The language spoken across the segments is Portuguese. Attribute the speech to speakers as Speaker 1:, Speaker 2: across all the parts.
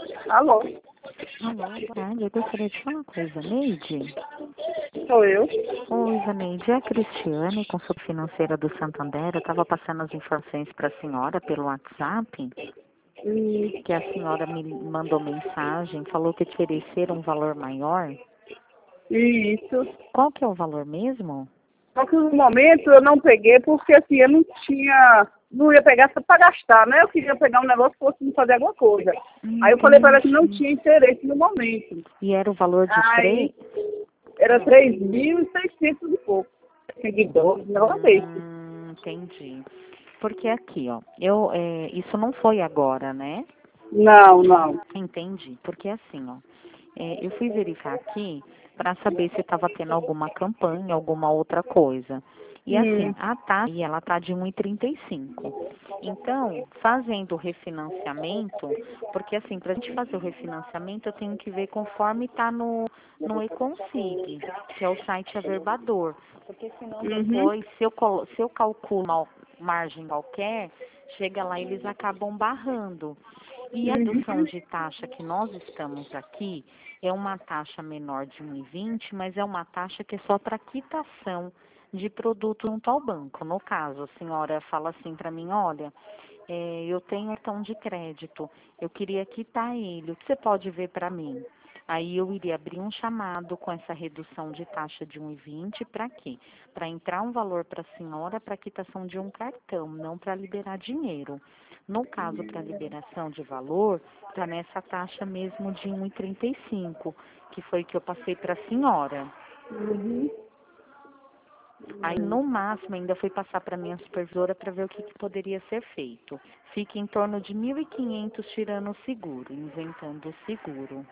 Speaker 1: Alô,
Speaker 2: Alô, boa tarde. Eu gostaria de falar com a Ivaneide.
Speaker 1: sou eu.
Speaker 2: Oi, Ivaneide, é a Cristiane, consulta financeira do Santander. Eu estava passando as informações para a senhora pelo WhatsApp, que a senhora me mandou mensagem, falou que oferecer um valor maior.
Speaker 1: Isso.
Speaker 2: Qual que é o valor mesmo?
Speaker 1: Só que no momento eu não peguei porque assim, eu não ia pegar só para gastar, né? Eu queria pegar um negócio que fosse me fazer alguma coisa. Aí eu falei para ela que não tinha interesse no momento.
Speaker 2: E era o valor de
Speaker 1: Aí
Speaker 2: 3?
Speaker 1: era 3.600 e pouco. Seguidores, um negócio desse.
Speaker 2: Entendi. Porque aqui, ó, isso não foi agora, né?
Speaker 1: Não, não.
Speaker 2: Entendi. Porque assim, ó, eu fui verificar aqui para saber se estava tendo alguma campanha, alguma outra coisa. E assim, a taxa, ela tá de 1,35. Então, fazendo o refinanciamento, porque assim, para a gente fazer o refinanciamento, eu tenho que ver conforme está no Econsig, que é o site averbador. Porque senão depois, se eu calculo uma margem qualquer, chega lá e eles acabam barrando. E a redução de taxa que nós estamos aqui é uma taxa menor de 1,20, mas é uma taxa que é só para quitação de produto junto ao banco. No caso, a senhora fala assim para mim, olha, eu tenho um cartão de crédito, eu queria quitar ele, o que você pode ver para mim? Aí eu iria abrir um chamado com essa redução de taxa de 1,20 para quê? Para entrar um valor para a senhora para quitação de um cartão, não para liberar dinheiro. No caso, para liberação de valor, está nessa taxa mesmo de 1,35, que foi que eu passei para a senhora. Aí, no máximo, ainda fui passar para minha supervisora para ver o que poderia ser feito. Fica em torno de 1.500 tirando o seguro, inventando o seguro.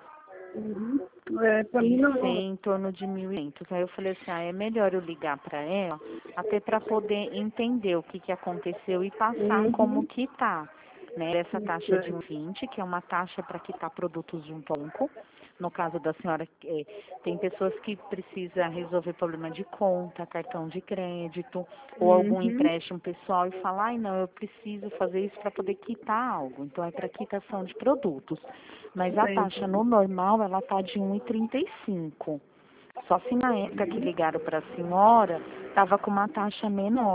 Speaker 1: Para mim não.
Speaker 2: Em torno de 1.500. Aí eu falei assim, é melhor eu ligar para ela, até para poder entender o que aconteceu e passar como que tá. Né? Essa taxa de 1,20, que é uma taxa para quitar produtos junto ao banco. No caso da senhora, tem pessoas que precisam resolver problema de conta, cartão de crédito, ou algum empréstimo pessoal e falar, ai não, eu preciso fazer isso para poder quitar algo. Então é para quitação de produtos. Mas a taxa no normal, ela está de 1,35. Só se na época que ligaram para a senhora, estava com uma taxa menor.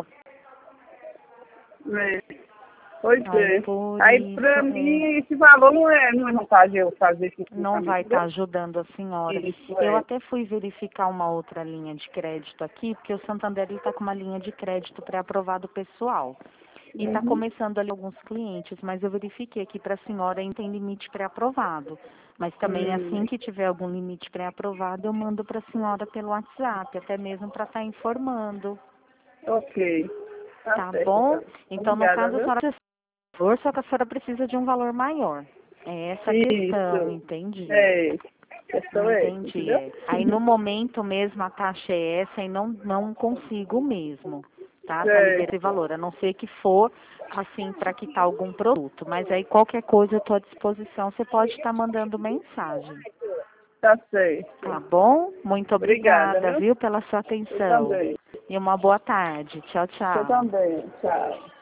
Speaker 1: Pois
Speaker 2: Aí
Speaker 1: é.
Speaker 2: por
Speaker 1: Aí
Speaker 2: isso,
Speaker 1: para mim esse valor não é vantagem eu fazer esse
Speaker 2: não vai
Speaker 1: financiamento,
Speaker 2: estar
Speaker 1: entendeu?
Speaker 2: ajudando a senhora.
Speaker 1: Isso
Speaker 2: Eu
Speaker 1: é.
Speaker 2: até fui verificar uma outra linha de crédito aqui, porque o Santander está com uma linha de crédito pré-aprovado pessoal. E está começando ali alguns clientes, mas eu verifiquei aqui para a senhora ainda tem limite pré-aprovado. Mas também assim que tiver algum limite pré-aprovado, eu mando para a senhora pelo WhatsApp, até mesmo para estar informando.
Speaker 1: Ok.
Speaker 2: Tá
Speaker 1: Certo,
Speaker 2: bom?
Speaker 1: então.
Speaker 2: Então, no
Speaker 1: Obrigada,
Speaker 2: caso, a
Speaker 1: viu?
Speaker 2: senhora precisa de valor, só que a senhora precisa de um valor maior. É essa a questão,
Speaker 1: Isso.
Speaker 2: entendi.
Speaker 1: É. A questão é essa,
Speaker 2: Entendi,
Speaker 1: entendeu?
Speaker 2: é. Aí no momento mesmo a taxa é essa e não consigo mesmo, tá? Para liberar esse
Speaker 1: Certo.
Speaker 2: valor, a não ser que for assim para quitar algum produto. Mas aí qualquer coisa eu estou à disposição, você pode estar mandando mensagem.
Speaker 1: Tá certo.
Speaker 2: Tá bom? Muito
Speaker 1: Obrigada,
Speaker 2: obrigada,
Speaker 1: viu?
Speaker 2: viu, pela sua
Speaker 1: Eu
Speaker 2: atenção.
Speaker 1: também.
Speaker 2: E uma boa tarde. Tchau,
Speaker 1: Você
Speaker 2: tchau.
Speaker 1: também. Tchau.